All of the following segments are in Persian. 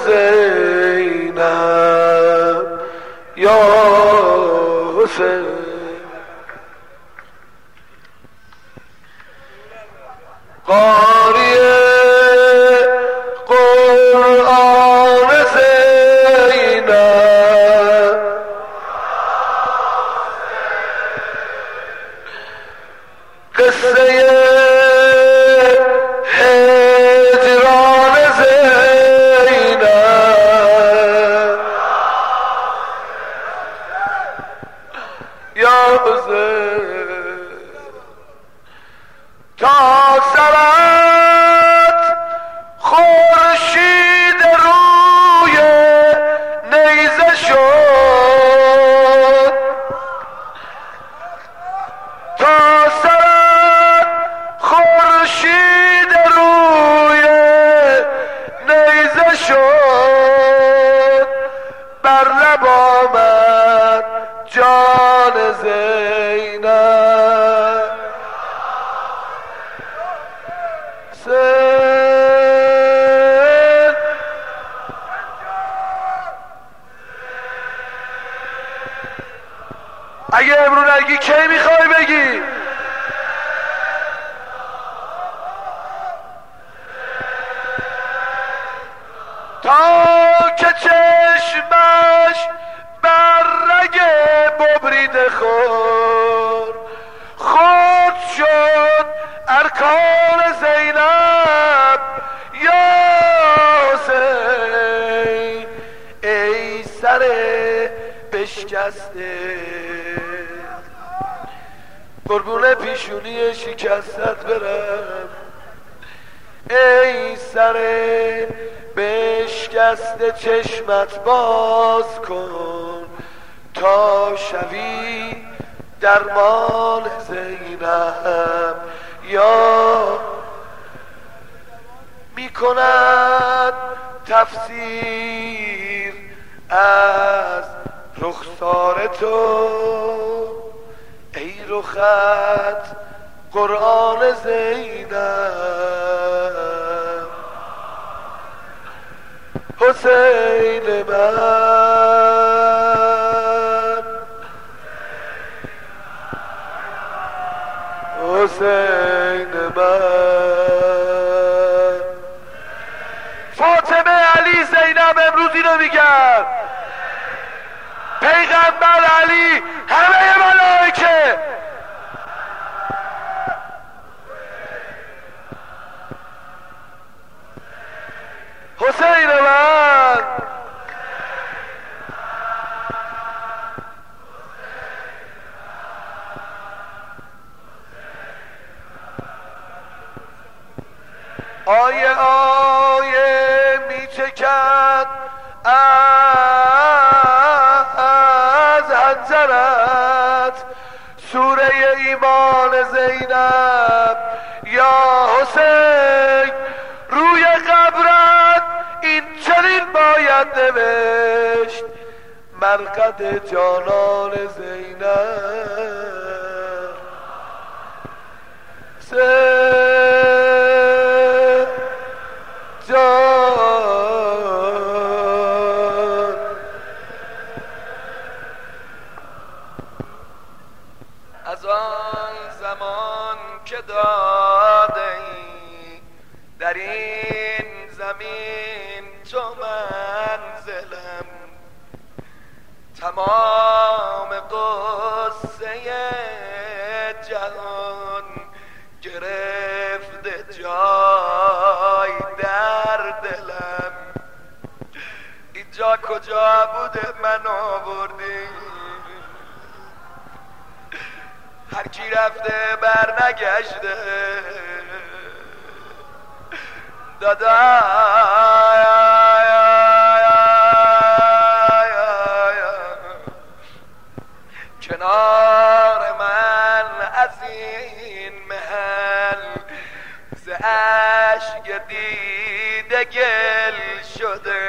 زینب یا حسین. قاری قرآن زینب قصه هجران زینب یا حسین. تا سرت خورشید روی نیزه شد، تا سرت خورشید روی نیزه شد، بر لب آمد جان زینب. اگه امرو نگی کی میخوای بگی؟ تا که چشمش بر رگ ببریده خود شد ارکان زینب یا حسین. ای سر بشکسته قربون پیشونی شکستت برم، ای سر بشکسته چشمت باز کن تا شوی درمان زینب یا میکند تفسیر از رخسار تو، ای رخت قرآن زینب. حسین من، حسین من. فاطمه علی زینب امروز اینو میگن، پیغمبر علی همه ملائکه. حسین من، آیه آیه میچکد از حنجرت سوره ایمان زینب یا حسین. روی قبرت این چنین باید نوشت، مرقد جانان زینب. جان از آن زمان که داده ای در این زمین تو منزلم، تمام قصه جهان گرفته جای در دلم. اینجا کجا بوده من آوردی، هر کی رفته بر نگشته دادا. کنار من از این محل ز اشک دیده گل شده،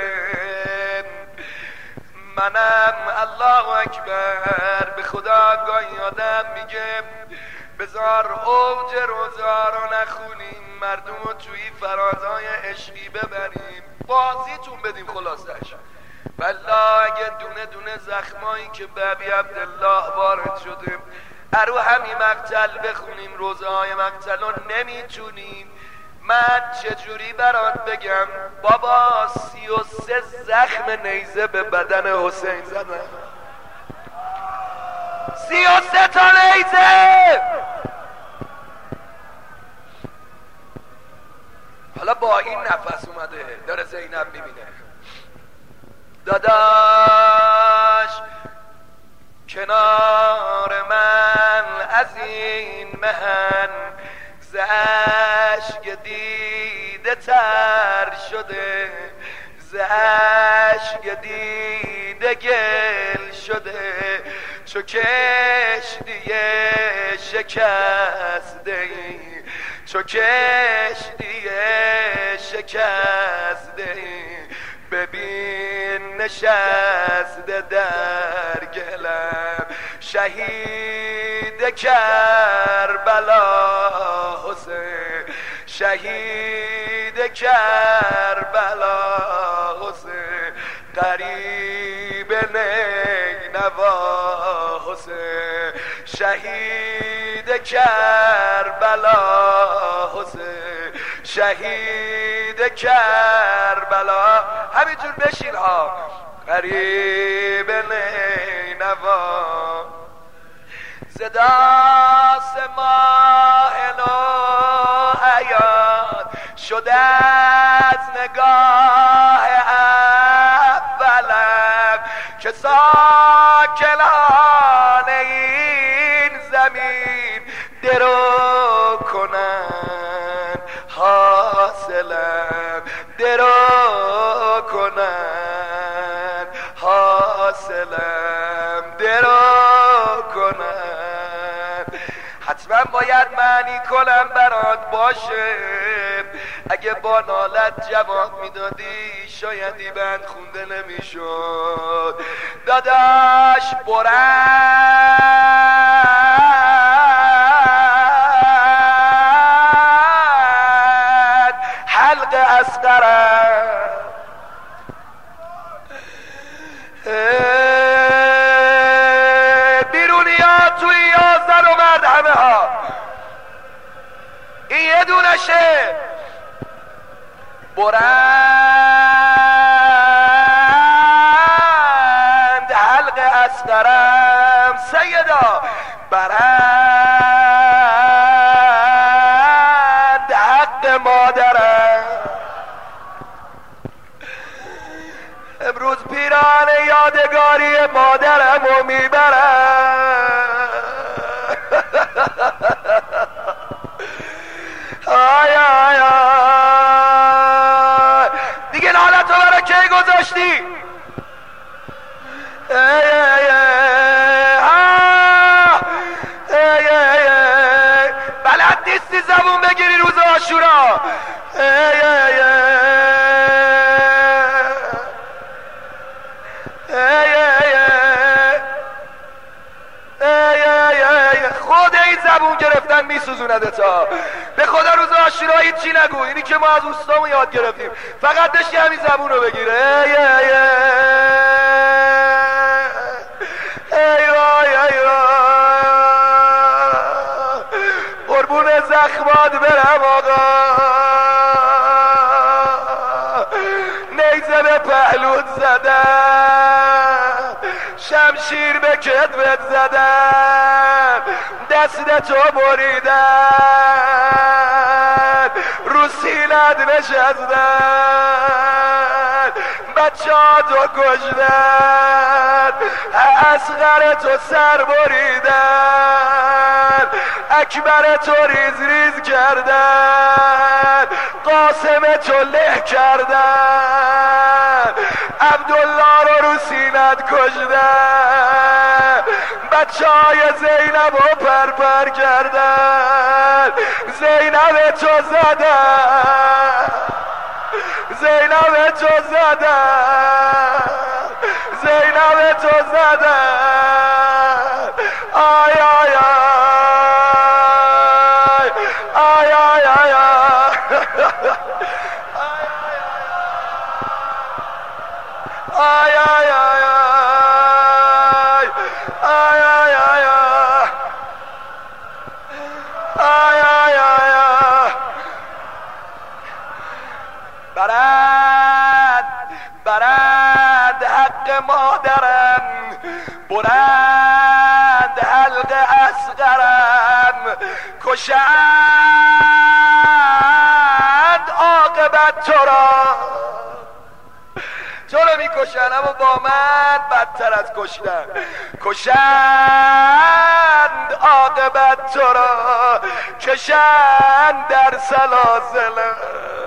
منم الله اکبر به خدا گاهی آدم میگه بذار اوج روزا رو نخونیم، مردم رو توی فرازهای عشقی ببریم، بازیتون بدیم خلاصش. والله اگه دونه دونه زخمایی که به ابی عبدالله وارد شده ارو همین مقتل بخونیم روزهای مقتل رو نمیتونیم. من چجوری برات بگم بابا 33 زخم نیزه به بدن حسین زدن، 33 تا نیزه. حالا با این نفس اومده داره زینب میبینه داداش کنار من از این مهن ز اشک دیده تر شده، ز اشک دیده گل شده، چو کشتی شکسته ای، چو کشتی شکسته ای، ببین نشسته در گلم شهید کربلا حسین، شهید کربلا حسین، قریب نینوا حسین، شهید کربلا حسین، شهید کربلا. همینجور بشین ها. قریب نینوا زداس ماه نو عیاد شده از نگاه اولم که ساکنان این زمین درو کنن حاصلم، درو کنن حاصلم، درو کنن. حتما باید معنی کنم برات باشه، اگه با نالت جواب میدادی شایدی بند خونده نمیشد. داداش برند حلق اصغرم، بیرونی ها توی یا زن و مرد همه ها، این یه دونشه. برند حلق اصغرم سیدا، برند حق مادرم. امروز پیران یادگاری مادرم رو میبرم. آی آی آی دیگه نالت رو برای کی گذاشتی؟ ای ای ای ای ای بلد نیستی زبون بگیری روز عاشورا. ای ای ای خود این زبون گرفتن میسوزونده تا به خدا روز عاشورا هیچی نگو. اینی که ما از اوستامون یاد گرفتیم، فقط داشتی همین زبون رو بگیره. ای ای ای وای ای قربون زخمات برم آقا، نیزه به پهلوت زدم، شمشیر به کتفت زدم، دست تو بریدن، رو سینت نشستن، بچه‌هاتو کشتن، اصغر تو سر بریدن، اکبر تو ریز ریز کردن، قاسم تو له کردن، عبدالله رو سینت کشتن، بچه های زینب رو پرپر کردن، زینب تو زدن، زینب تو زدن، زینب تو زدن. آی آی آی آی آی آی آی آی آی آی آی آی برند حق مادرم، بلند حلق اصغرم، کشند عاقبت تو را. تو رو میکشن اما با من بدتر از کشتن. کشند عاقبت تو را، کشند در سلاسل.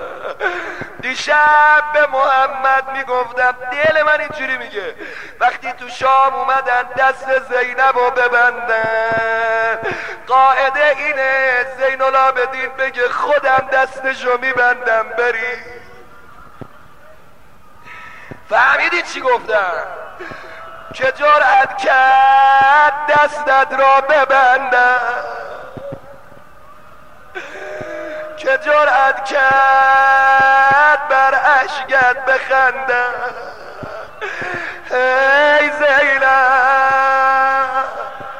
دیشب به محمد میگفتم، دل من اینجوری میگه وقتی تو شام اومدن دست زینب رو ببندن، قاعده اینه زین العابدین بگه خودم دستشو میبندم بری. فهمیدی چی گفتم؟ که جرأت کرد دستت را ببندم، که جرأت کرد بر اشکت بخندم. ای زینب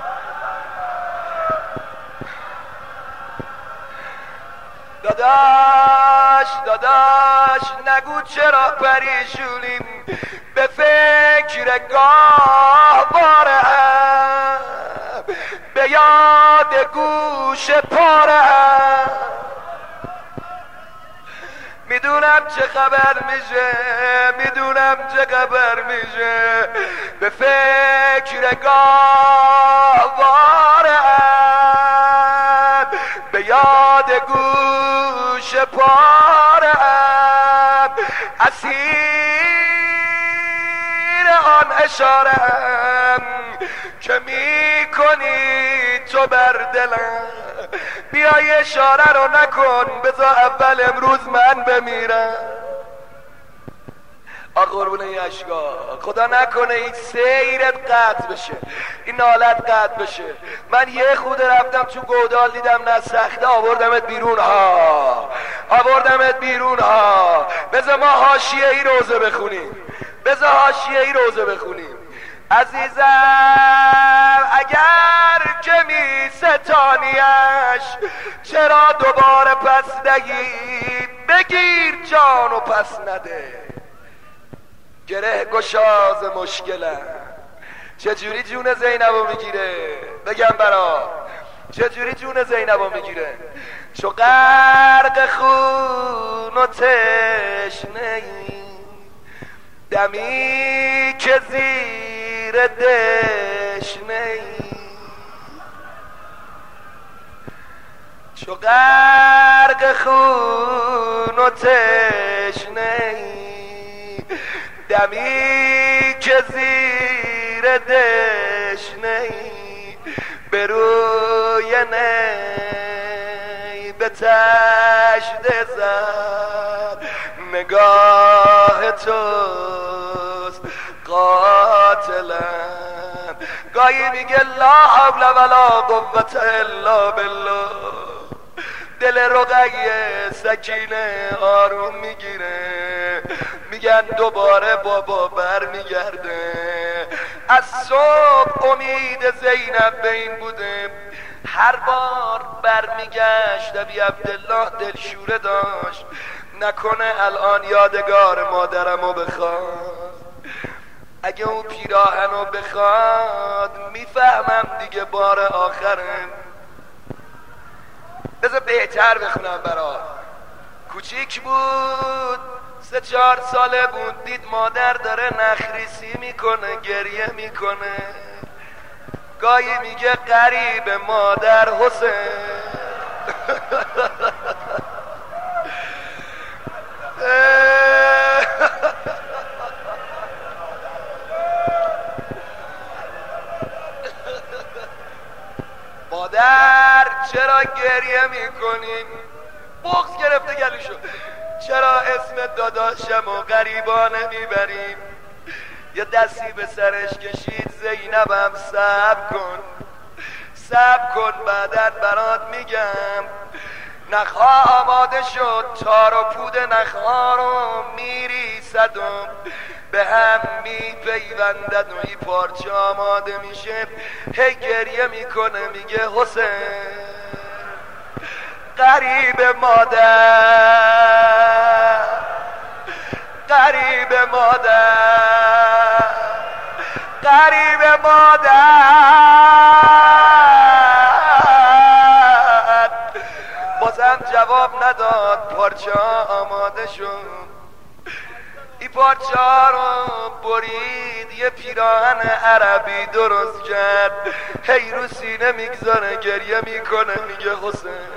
داداش نگو چرا پریشونیم، به فکر گاهوارم، به یاد گوش پارم. میدونم چه خبر میشه، میدونم چه خبر میشه، به فکر گاهوارم، به یاد گوش پارم، اسیر آن اشارم که میکنی تو بر دلم. بیای اشاره رو نکن، بذار اول امروز من بمیرم. قربون این اشکا، خدا نکنه این سیرت قطع بشه، این نالت قطع بشه. من یه خود رفتم تو گودال دیدم نه سخته، آوردمت بیرون ها، آوردمت بیرون ها. بذار ما حاشیه ای روزه بخونیم، بذار حاشیه ای روزه بخونیم. عزیزم اگر که می ستانیش، چرا دوباره پس نگی؟ بگیر جان و پس نده. گره گشاز مشکلم چجوری جون زینبو میگیره؟ بگم برا چجوری جون زینبو میگیره؟ چو غرق خون و تشنه‌ای، دمی که زیر دشنه‌ای. چو غرق خون و تشنه‌ای، دمی که زیر دشنه‌ای. به روی نی به تشت زد، نگاه توست قاتلم. گاهی میگه لا حول ولا قوة الا بالله، دل رقیه سکینه آروم میگیره. میگن دوباره بابا بر میگرده. از صبح امید زینب به این بوده هر بار بر میگشت ابی عبدالله دلشوره داشت نکنه الان یادگار مادرمو بخواد. اگه اون پیراهنو بخواد میفهمم دیگه بار آخره. بذار بهتر بخونم برات. کوچیک بود 3-4 ساله بود، دید مادر داره نخریسی میکنه، گریه میکنه. گاهی میگه قریب مادر حسین. مادر چرا گریه میکنین؟ بغض گرفته گلوشو. چرا اسم داداشم و غریبانه میبریم؟ یه دستی به سرش کشید. زینبم صبر کن، صبر کن، بعدت برات میگم. نخها آماده شد، تار و پود نخها رو میریسد و به هم میپیوندد و این پارچه آماده میشه. هی گریه میکنه میگه حسین غریب مادر، غریب مادر، غریب مادر. بازم جواب نداد، پارچه آماده شد. این پارچه رو برید، یه پیراهن عربی درست کرد، هی رو سینه میگذاره گریه میکنه میگه حسین.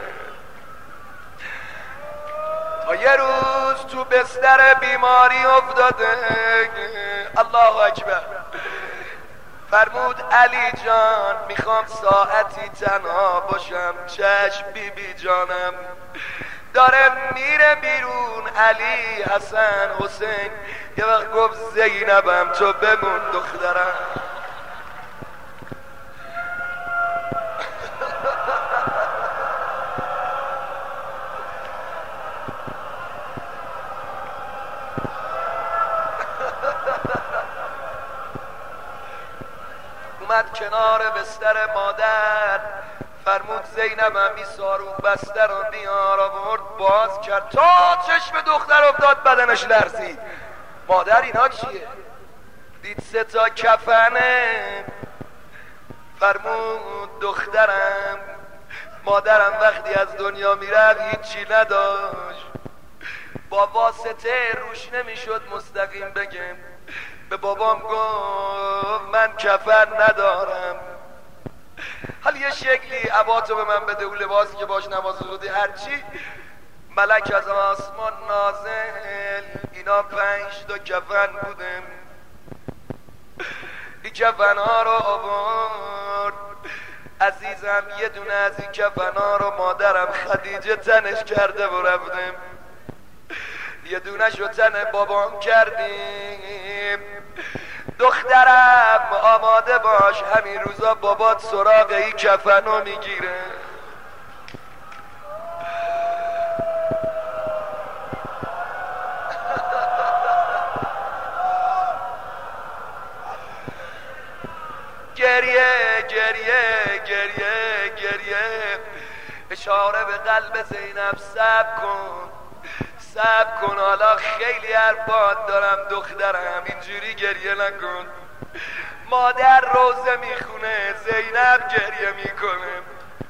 تا یه روز تو بستر بیماری افتاده، الله اکبر، فرمود علی جان میخوام ساعتی تنها باشم. چشم بی بی جانم داره میره بیرون. علی، حسن، حسین. یه وقت گفت زینبم تو بمون دخترم. اومد کنار بستر مادر، فرمود زینبم این ساروخ بستر رو بیار. آورد باز کرد، تا چشم دختر افتاد بدنش لرزید. مادر اینا چیه؟ دید 3 تا کفنه. فرمود دخترم، مادرم وقتی از دنیا میرفت هیچی نداشت، با واسطه روش نمیشد مستقیم بگم. به بابام گفت من کفن ندارم، حالا یه شکلی عباتو به من بده و لباسی که باش نماز خودی هرچی. ملک از آسمان نازل، اینا 5 تا کفن بودم. این کفن ها رو آورد عزیزم، یه دونه از این کفن ها رو مادرم خدیجه تنش کرده و رفتم، یه دونه شو تن بابام کردیم. دخترم آماده باش، همین روزا بابات سراغ این کفنو میگیره. گریه گریه گریه گریه، اشاره به قلب زینب، صبر کن صبر کن، حالا خیلی عربات دارم دخترم، اینجوری گریه نکن. مادر روزه میخونه، زینب گریه میکنه.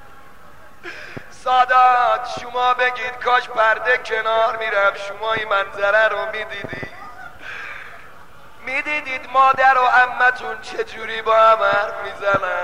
سادات شما بگید کاش پرده کنار میرفت، شما این منظره رو میدیدید مادر و عمتون چجوری با هم حرف میزنن.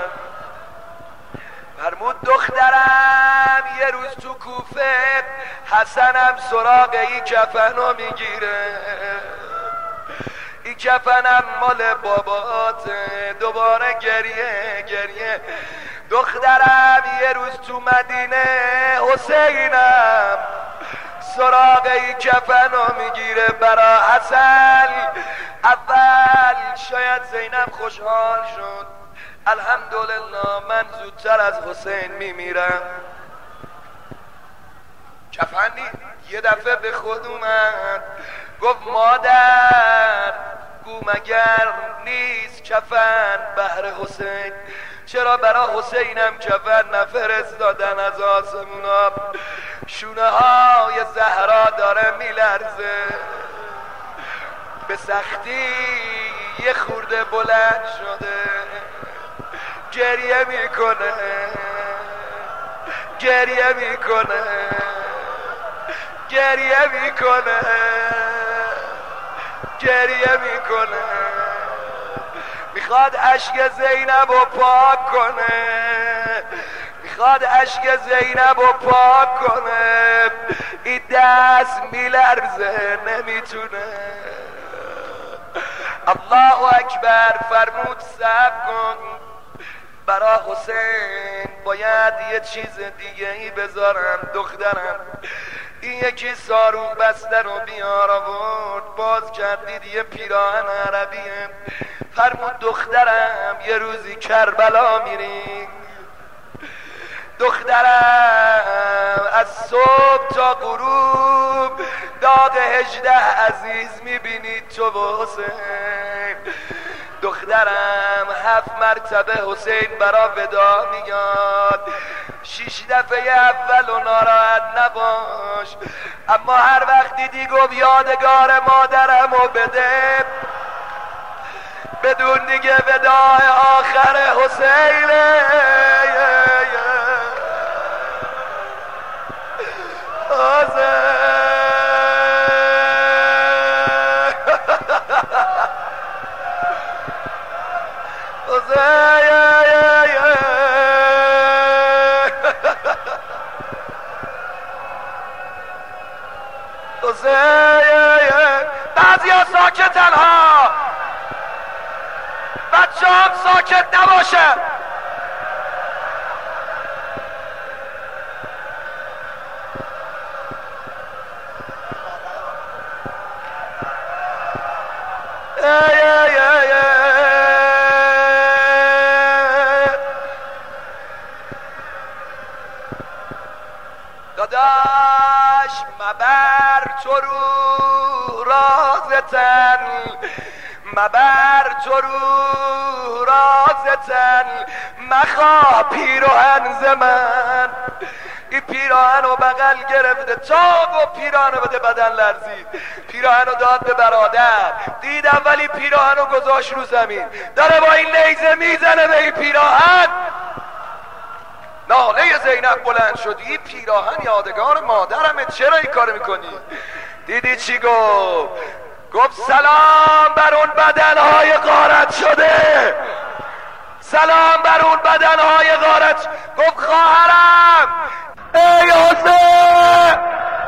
فرمود دخترم یه روز تو کوفه، حسنم سراغ این کفنو میگیره، این کفنم مال باباته. دوباره گریه گریه. دخترم یه روز تو مدینه، حسینم سراغ این کفنو میگیره برا حسن. اول شاید زینب خوشحال شد، الحمدلله من زودتر از حسین میمیرم. کفنی یه دفعه به خود اومد، گفت مادر گو مگر نیست کفن بهر حسین؟ چرا برا حسینم کفن نفرستادن از آسمونا؟ شونه های زهرا داره میلرزه، به سختی یه خورده بلند شده، گریه میکنه گریه میکنه گریه میکنه گریه میکنه، میخواد اشک زینب رو پاک کنه، میخواد اشک زینب رو پاک کنه، این دست میلرزه نمیتونه. الله اکبر. فرمود صبر کن، برا حسین باید یه چیز دیگه ای بذارم دخترم. این یکی ساروخ بسته رو بیار. آورد باز کردید یه پیراهن عربیه. فرمود دخترم یه روزی کربلا میری، دخترم از صبح تا غروب داد 18 عزیز میبینی تو و حسین. دخترم 7 مرتبه حسین برا ودا میاد. 6 دفعه اول و ناراحت نباش، اما هر وقت دیدی گفت یادگار مادرم و بده، بدون دیگه وداع آخر حسینه. بعضی ها ساکتن ها، بچه هم ساکت نباشه. داداش مبر تو رو رازتن، مبر تو رو رازتن، مخواه پیراهن ز من. این پیراهن رو بغل گرفته تاب و پیراهن رو بده، بدن لرزید. پیراهن رو داد به برادر، دید اولی پیراهن رو گذاشت رو زمین، داره با این نیزه میزنه به این پیراهن. ناله زینب بلند شد، این پیراهن یادگار مادرمه، چرا این کار میکنی؟ دیدی چی گفت؟ گفت سلام بر اون بدنهای غارت شده، سلام بر اون بدنهای غارت. گفت خواهرم ای حسین،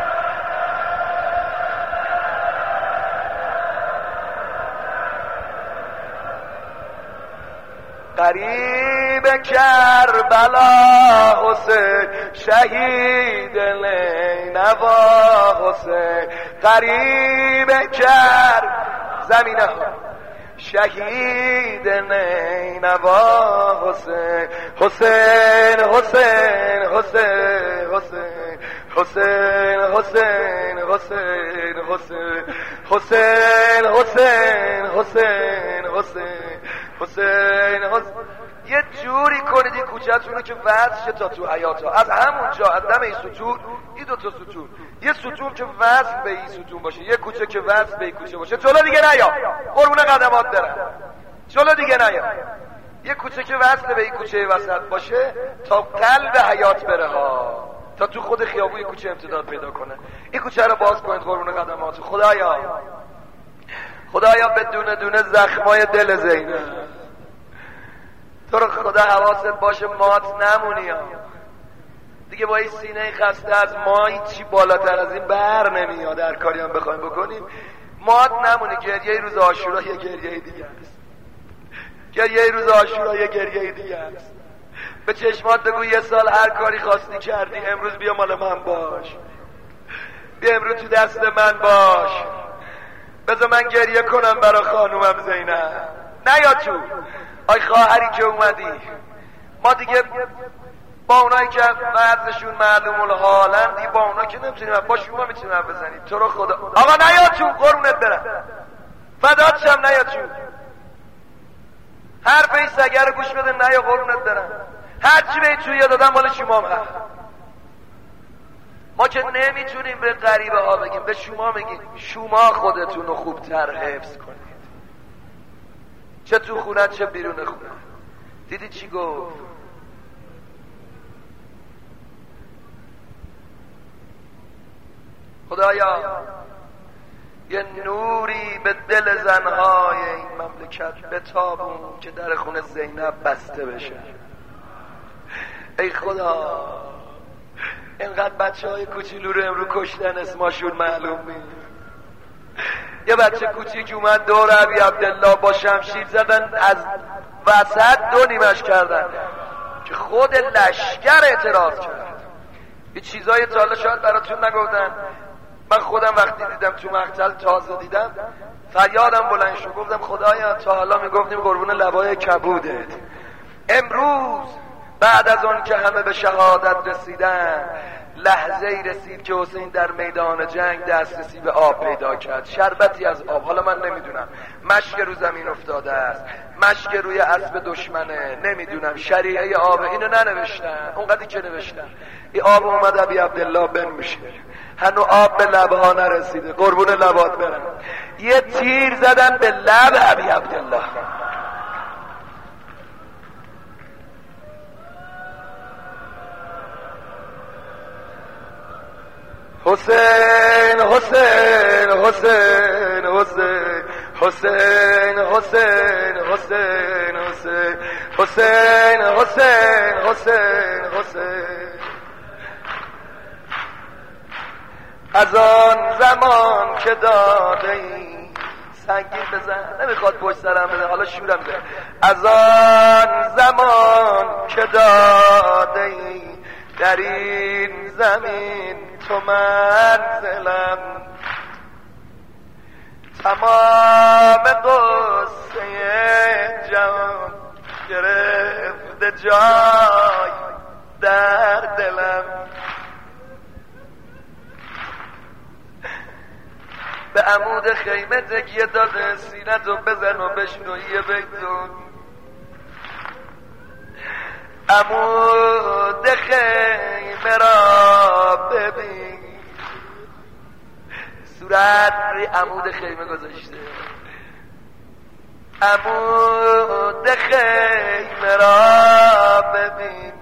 قریب کربلا حسین، شهید نینوا حسین، قریب کرد زمینه ها، شهید نینوا حسین. حسین حسین حسین حسین حسین حسین حسین حسین حسین حسین حسین حسین حسین. یه جوری کنید این کوچه‌تون رو که وصل شه تا تو حیاط ها، از همونجا از دم این ستون، این 2 تا ستون، یه ستون که وصل به این ستون باشه، یه کوچه که وصل به این کوچه باشه. جلو دیگه نیا، قربون قدمات برم، جلو دیگه نیا. یه کوچه که وصل به این کوچه وسط باشه تا قلب حیاط بره ها، تا تو خود خیابون کوچه امتداد پیدا کنه. این کوچه رو باز کنید قربون قدمات. خدایا خدایا بدون دونه زخمای دل زینب تو رو خدا حواست باشه مات نمونی ها. دیگه با این سینه خسته از ما هیچی بالاتر از این بر نمیاد. هر کاری هم بخوایم بکنیم مات نمونی. گریه روز عاشورا یه گریه دیگه است، گریه روز عاشورا یه گریه دیگه است. به چشمات بگو یه سال هر کاری خواستی کردی، امروز بیا مال من باش، بیا امروز تو دست من باش. بذار من گریه کنم برا خانومم زینب. نیا تو آی خواهری که اومدی، ما دیگه با اونایی که وضعشون معلوم الحالن دیگه با اونا که نمیتونیم، با شما میتونیم بزنیم. تو رو خدا آقا نیا چون قرونت برم، فدات شم نیا چون. حرف این سگر رو گوش بده، نیا قرونت برم. هرچی به این توی دادم مال شما هم. ما که نمیتونیم به غریبه ها بگیم، به شما میگیم شما خودتون رو خوبتر حفظ کنید، چه تو خونه چه بیرون خونه. دیدی چی گفت؟ خدایا یه نوری به دل زنهای این مملکت بتابون که در خونه زینب بسته بشه. ای خدا اینقدر بچه های کوچولو رو امرو کشتن، اسماشون معلوم نیست. یه بچه کوچیک اومد دور ابی عبدالله با شمشیر زدن، از وسط 2 نیمش کردن که خود لشکر اعتراض کرد. یه چیزای تالا شاید براتون نگفتن. من خودم وقتی دیدم تو مقتل، تازه دیدم، فریادم بلند شد، گفتم خدایا تا حالا میگفتیم قربون لبای کبودت، امروز بعد از اون که همه به شهادت رسیدن، لحظه‌ای رسید که حسین در میدان جنگ دسترسی به آب پیدا کرد، شربتی از آب. حالا من نمیدونم مشک رو زمین افتاده است، مشک روی اسب دشمنه، نمیدونم شریعه آب، اینو ننوشتن. اونقدری که نوشتن این آب اومد ابی عبدالله بن میشه، هنو آب به لبها نرسیده، قربون لبات برم. یه تیر زدن به لب ابی عبدالله. حسین حسین حسین حسین حسین حسین حسین حسین حسین حسین حسین. از آن زمان که داده ای، سنگین بزن نمیخواد پشت سرم بزن، حالا شورم بزن. از آن زمان که داده ای در این زمین تو منزلم، تمام قصه جان گرفته جای در دلم. به عمود خیمه تکیه داده، سینتو بزن و بشنو یه بیتون. عمود خیمه را ببین، صورت روی عمود خیمه گذاشته. عمود خیمه را ببین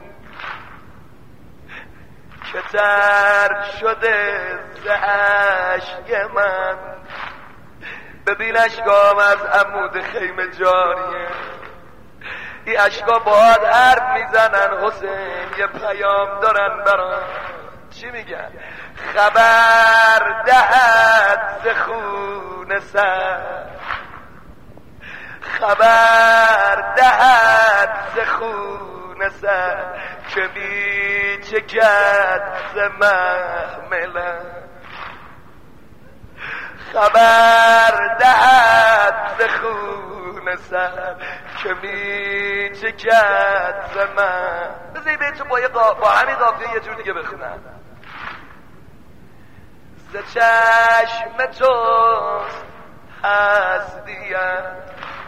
که تر شده ز اشک من. ببین اشکام از عمود خیمه جاریه، این اشکا باید حرف میزنن حسین، یه پیام دارن برام. چی میگن؟ خبر دهد ز خون سر، خبر دهد ز خون سر که می چکد ز محملم. خبر دهد ز خون سر که می چکد ز من. بذاری بیتو با همین قافیه یه جور دیگه بخونم. ز چشم توست هستیم،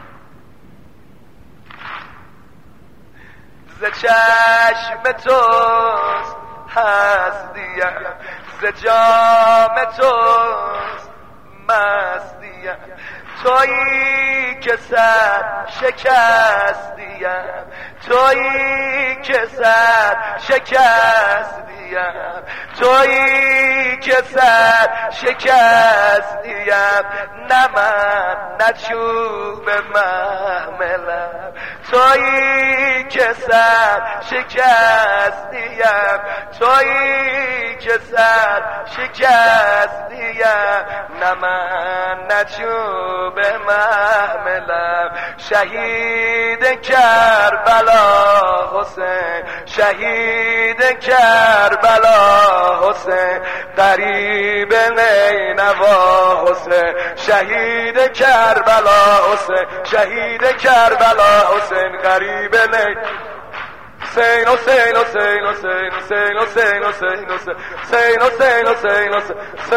ز چشم توست هستیم، ز جام توست مستیم. تویی که سر شکستیم، تویی که سر شکستیم، تویی که سر شکستیم. نه من نه چوب محملم، تویی که سر شکستیم، تویی که سر شکستیم. نه من نه چوب محملم. شهید کربلا حسین، شهید کربلا حسین، قریب نینوا حسین. شهید کربلا حسین، شهید کربلا حسین، قریب نینوا. حسین حسین حسین حسین حسین حسین حسین حسین حسین حسین حسین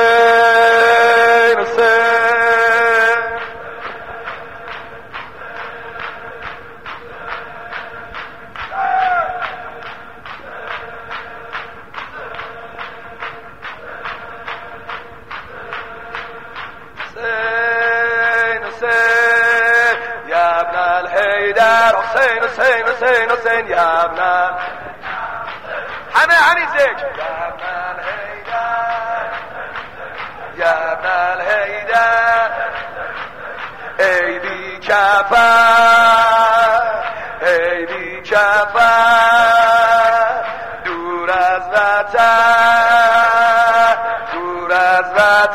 حسین. حسین حسین حسین حسین یا ابن همین ذکر یا ابن الحیدر ای بی کفر ای بی کفر دور از وطن دور از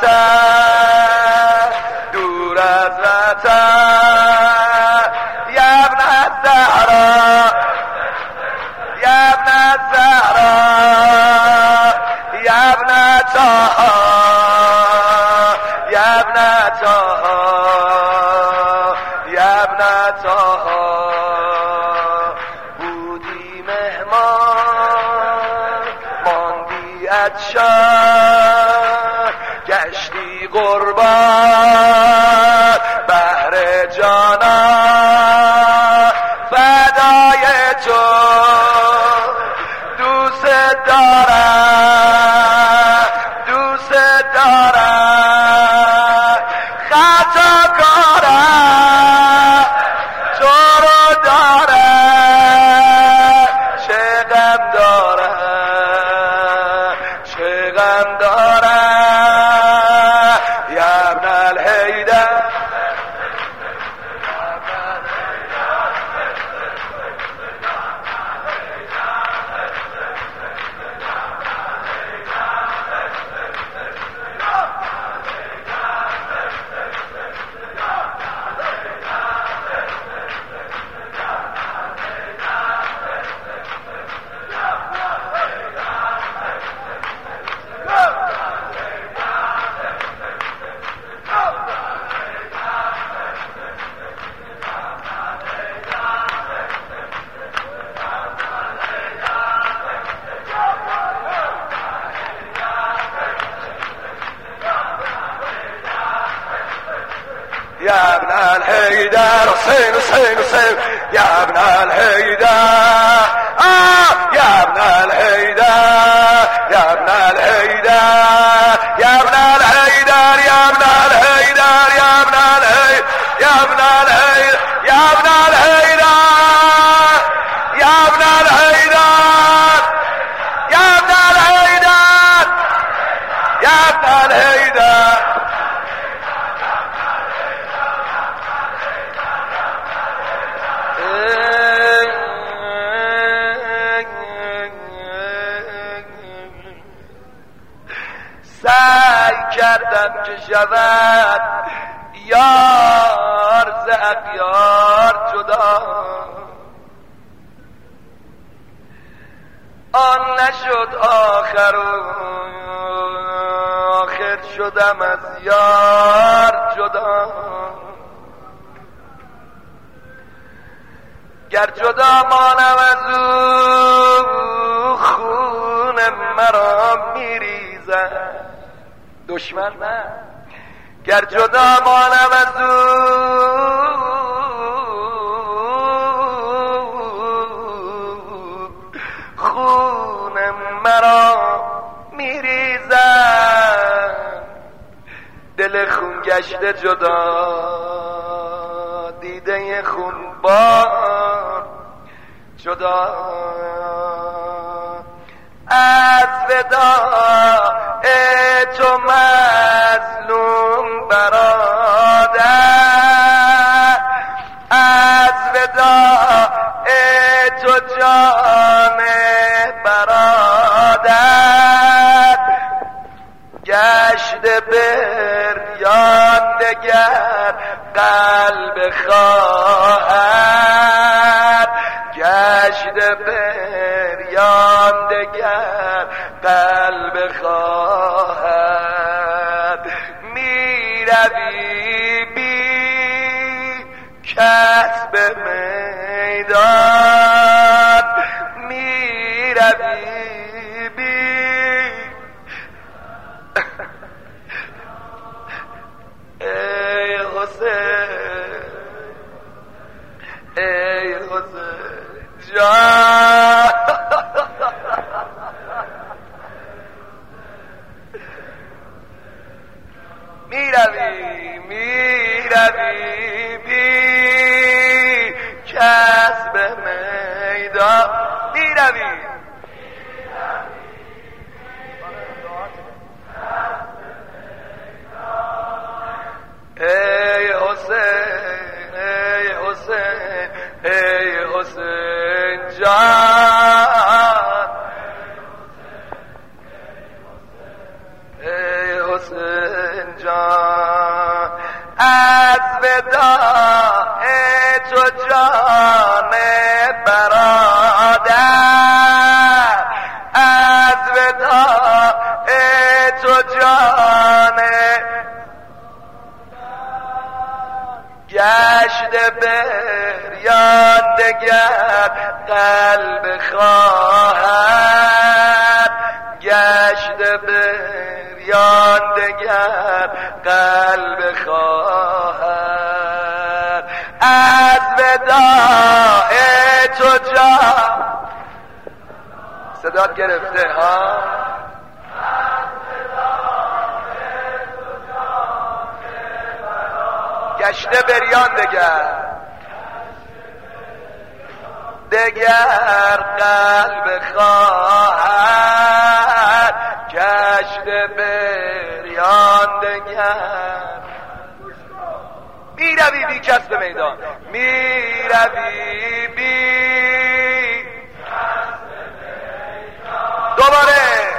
وطن دور از وطن یا ابن الزهرا یا ابن الزهرا یا ابن طه یا ابن طه یا ابن طه بودی مهمان صدشان گشتی قربان بهر جانان فدای تو دوست دارم دوست دارم خطا کارم تو رو دارم چه غم دارم چه غم دارم یا ابن الحیدر يا ابن الحيدر حسين حسين حسين يا ابن الحيدر يا ابن الحيدر يا ابن الحيدر يا ابن الحيدر يا ابن الحيدر يا ابن الحيدر يا ابن الحيدر يا ابن الحيدر يا ابن الحيدر يا ابن الحيدر يا ابن الحيدر سعی کردم که شود یار ز اغیار جدا آن نشد آخر شدم از یار جدا گر جدا مانم از او خون مرا میریزد دشمن نه گر جدا مانم از او خون مرا میریزد دل خون گشته جدا دیده خون بار جدا از وداع تو مظلوم برادر از وداع تو جان برادر گشت بریان دگر قلب خواهد گشت بریان دگر قلب خواهد میروی بی کسب میدان میروی بی ای حسین ای حسین جان میروی بی کسب میدان میروی ای حسین ای حسین ای حسین جان ای حسین جان از وداع تو جان برادر از وداع تو جان گشت بریان دگر قلب خواهد گشته بریان دگر قلب خواهر از وداع تو جان. صدات گرفته ها؟ گشته بریان دگر قلب خواهد گشته بریان دگر. میروی بی کسب میدان، میروی بی دوباره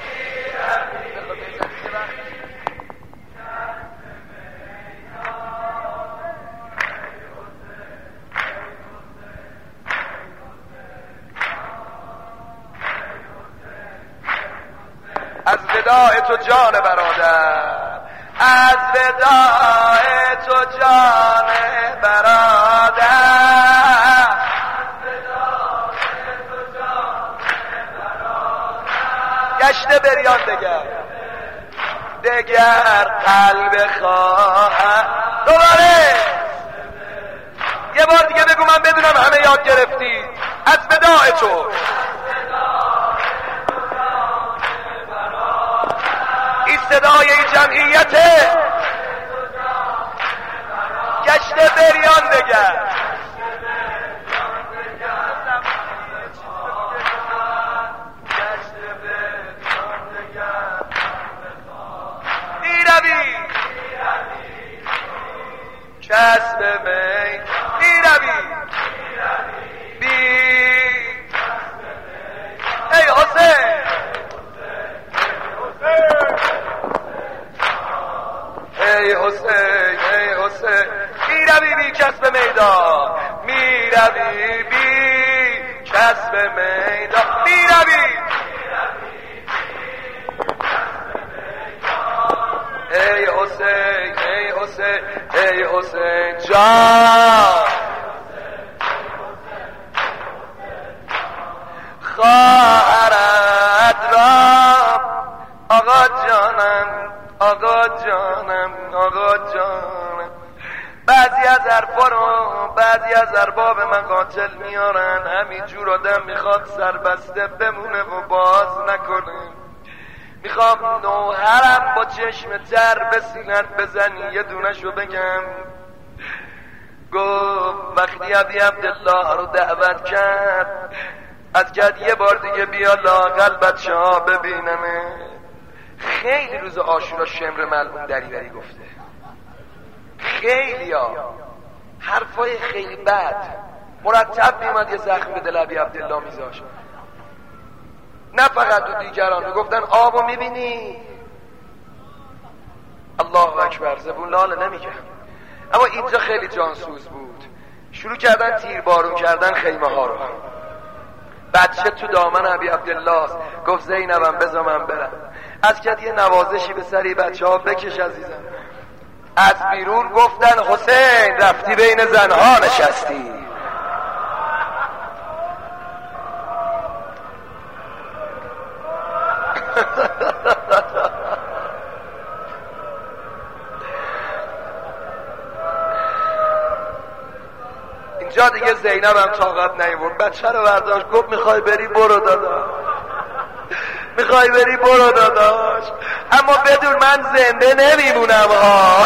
از وداع تو جان برادر، از وداع تو جان برادر، گشته بریان دگر قلب خواهد. دوباره یه بار دیگه بگو من بدونم همه یاد گرفتی. از وداع تو، این صدای این جمعیته، گشته بریان دگر. میروی کسب می، میروی بی ای حسین، ای حسین، ای حسین. میروی بی کسب میدان، میروی بی کسب میدان، میروی ای حسین، ای حسین، ای حسین جان. خواهرت را آقا جانم، آقا جانم، آقا جانم. بعضی از حرفا رو بعضی از ارباب مقاتل میارن، همینجور آدم میخواد سربسته بمونه و باز نکنه. میخوام نوهرم با چشم تر به سینت بزنی، یه دونشو بگم. گفت وقتی ابی عبدالله رو دعوت کرد، از کرد یه بار دیگه بیا لااقل بچه ها ببینمه. خیلی روز عاشورا شمر ملعون دریوری گفته، خیلی ها حرفای خیلی بد، مرتب میمد یه زخم به دل ابی عبدالله میذاشت. نه فقط تو دیگران میگفتن آبو میبینی، الله اکبر، زبون لاله نمیکرد. اما اینجا خیلی جانسوز بود، شروع کردن تیربارون کردن خیمه ها رو. بچه تو دامن ابی عبدالله است، گفت زینبم بذار من برم. از کد یه نوازشی به سری بچه ها بکش عزیزم. از بیرون گفتن حسین رفتی بین زنها نشستی. اینجا دیگه زینبم طاقت نیاورد، بچه رو برداشت گفت میخوای بری برو داداش، میخوای بری برو داداش، اما بدون من زنده نمیمونم ها.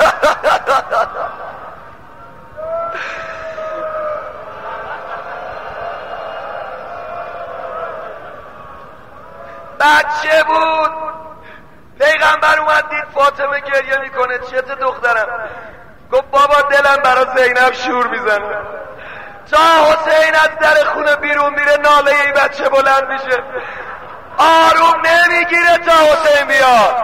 بچه بود، پیغمبر اومد دید فاطمه گریه میکنه، چته دخترم؟ گفت بابا دلم برای زینب شور میزنه. تا حسین از در خونه بیرون میره ناله ای بچه بلند میشه، آروم نمیگیره تا حسین بیاد.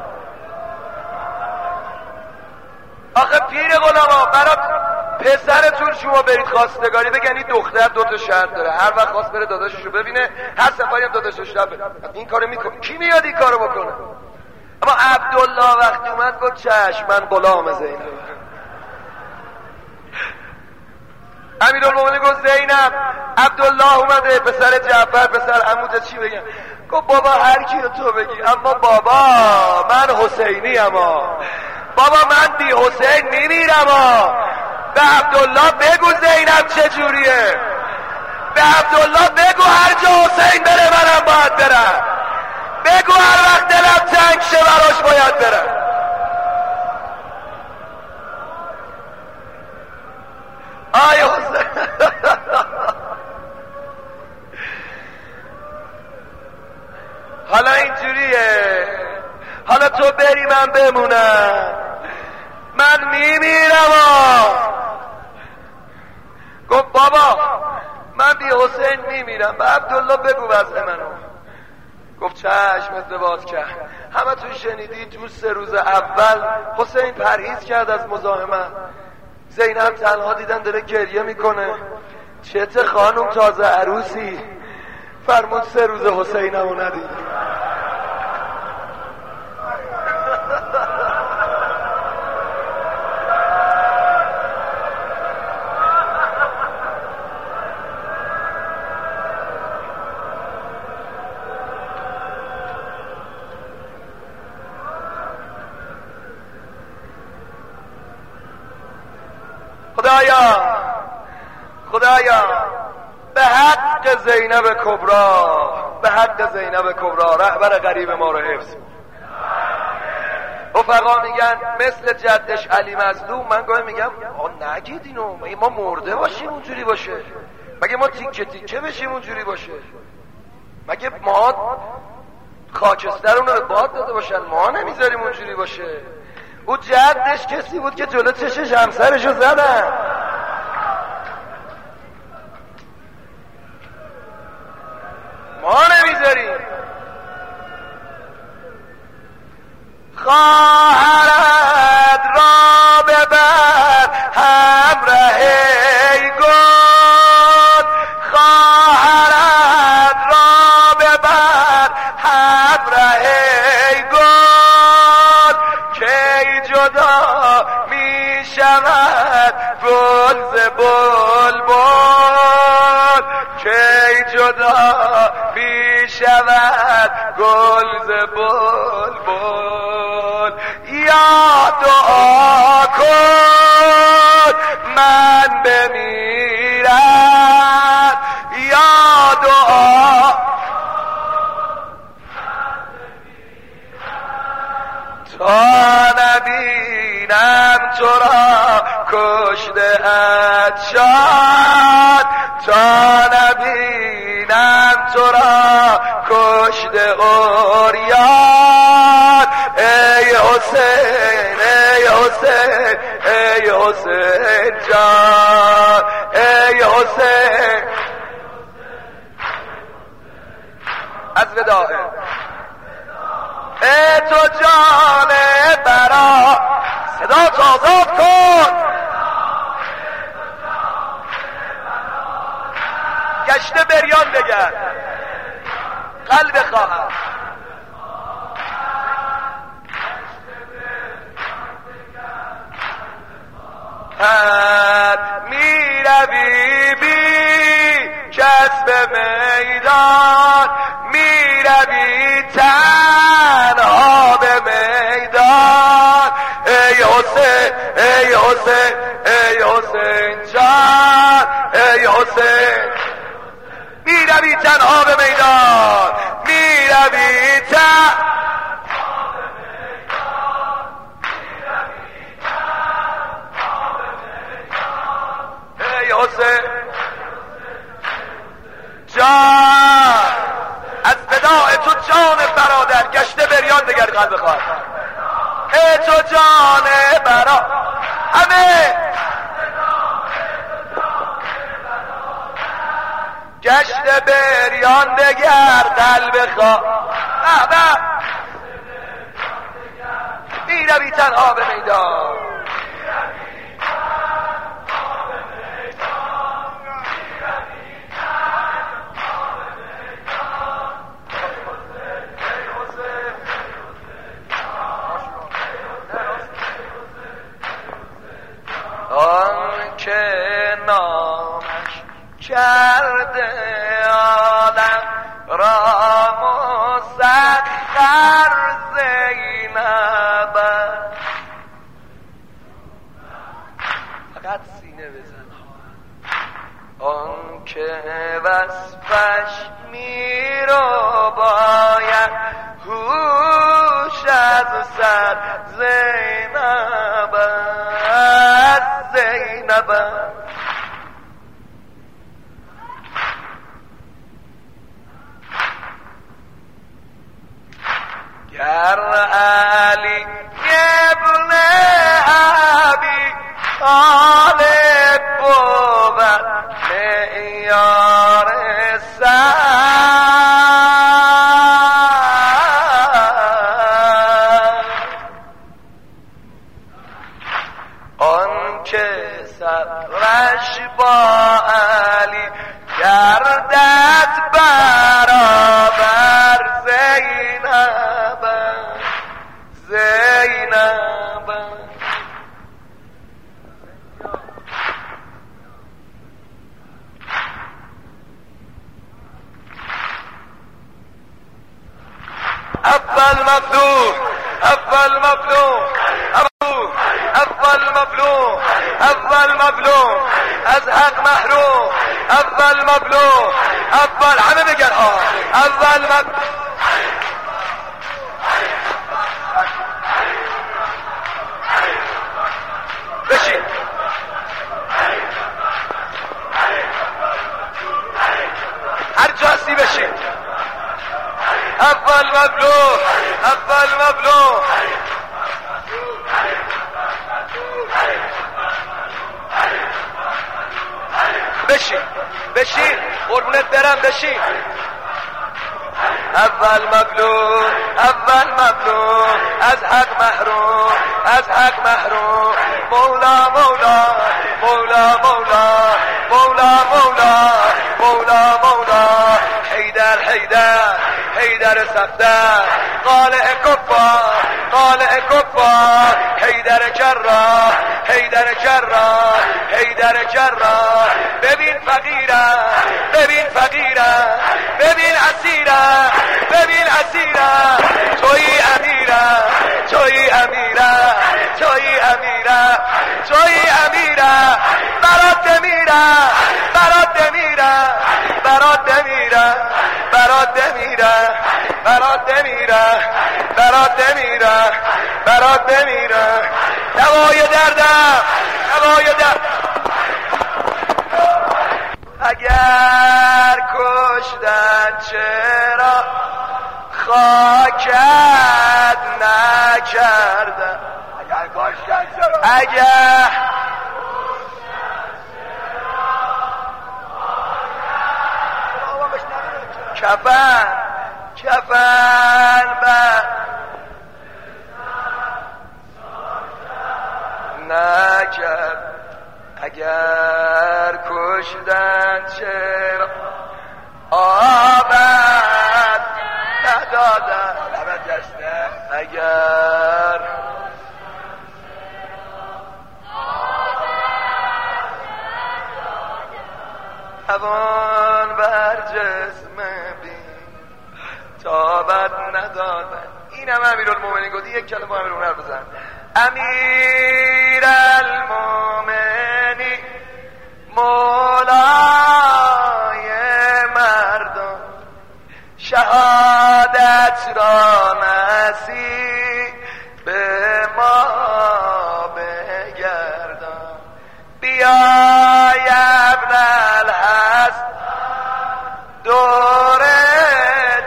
آخه پیر غلاما برای پسرتون شما برید خواستگاری بگن این دختر 2 شرط داره، هر وقت خواست بره داداششو ببینه، هر سفری هم داداشو شب بره. این کارو میکنه، کی میاد این کارو بکنه؟ اما عبدالله وقتی اومد گفت چشم من غلام زینب. امیرالمومنین گفت زینب عبدالله اومده، پسر جعفر، پسر عموت، چی بگم؟ گفت بابا هر کی رو تو بگی، اما بابا من حسینی اما بابا من بی حسین میمیرم. به عبدالله بگو زینب چجوریه، به عبدالله بگو هر جا حسین بره منم باید برم، بگو هر وقت دلم تنگ شه براش باید برم. آی حسین حالا اینجوریه، حالا تو بری من بمونم، من میمیرم. گفت بابا من بی حسین میمیرم، به عبدالله بگو وضع منو. گفت چشم ازدواج کرد. همه تو شنیدید تو 3 روز اول حسین پرهیز کرد از مزاحمت. زینب تنها دیدن داره گریه میکنه. چته خانم تازه عروسی، فرمود 3 روز حسینمو ندید. خدایا به حق زینب کبرا، به حق زینب کبرا رهبر غریب ما رو حفظ. رفقا میگن مثل جدش علی مظلوم. من گاهی میگم نگید اینو، مگه ما مرده باشیم اونجوری باشه؟ مگه ما تیکه تیکه بشیم اونجوری باشه؟ مگه ما خاکسترون رو به باد داده باشن ما نمیذاریم اونجوری باشه؟ او جدش کسی بود که جلو چشش همسرشو زدن. ما نمیذاریم. خواهرت را ببر همراه گل، خواهرت را ببر همراه گل، کی جدا می شود گل ز بلبل، کی جدا می شود گل ز بلبل. یا دعا کن من بمیرم، یا دعا تا نبینم تو را کشته شاد، تا نبینم تو را کشته عریان. ای حسین ای حسین ای حسین جان، ای حسین از وداعه. ای تو جان برا صدا تو آزاد کن، گشته بریان دگر قلب خواهد. می روی بی کس به میدان، می روی تنها به میدان. ای حسین ای حسین ای حسین جان، ای حسین می روی تنها به میدان، می روی تنها حسین جان. از وداع تو جان برادر گشته بریان دگر قلب خواهد. ای تو جان برادر همه گشته بریان دگر قلب خواهد. می روی تنها به میدان، آن که کرده عالم را مسخر زینب فقط سینه بزن آن که وصفش میرو باید هوش از سر زینب زینب گر علی ابن ابی طالب بود معیار سر آن که سرش با علی گردد برابر زینب زینب اول مظلوم اول مظلوم اول مظلوم اول مظلوم از حق محروم اول مظلوم اول همه بگن اول مظلوم بشین هر جاسی بشین اول مظلوم اول مظلوم بشین بشین قربونت برم بشین اول مظلوم اول مظلوم از حق محروم از حق محروم مولا مولا مولا مولا مولا مولا مولا مولا حیدر حیدر حیدر صفدر قالع کفار قالع کفار حیدر جراح حیدر جراح حیدر جراح ببین فقیرم ببین فقیرم ببین اسیرم ببین اسیرم تویی امیرم تویی امیرم تویی امیرم تویی امیرم برات میرم برات میرم برات میرم برات میرم برات میرم برات میرم برات میرم دوای دردم دوای درد اگر کشتن چرا خاکت نکردن اگر کشتن چرا اگر کفن کفن بر نکرد اگر کشتن چرا آبد ندادن لبت دسته اگر هوان بر جسم بین تابت ندادن این هم امیرالمومنین گفت یک کلمه امیرالمومنین حرف بزن امیرالمومنین مولای مردم شهادت را نصیب به ما بگردان بیای ابن الحسن دورت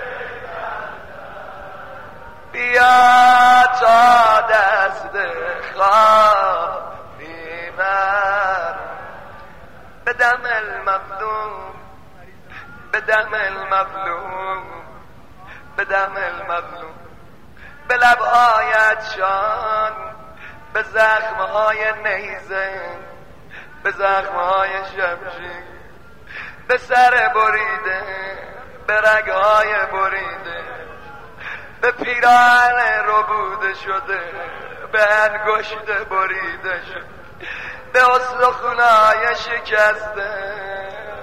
بیا تا دست خواب بیمر بدم المظلوم بدم المظلوم بدم المظلوم به لبهایت شان به زخمهای نیزه به زخمهای شمشیر به سر بریده به رگهای بریده به پیراهن ربوده شده به انگشت بریده شده به استخونهای شکسته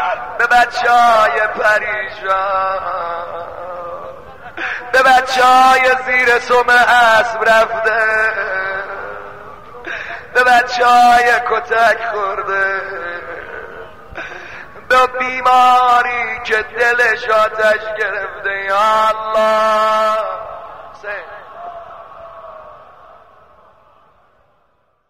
به بچهای پریشان، به بچهای زیر سم اسب رفته، به بچهای کتک خورده، به بیماری که دلش آتش گرفته. یا الله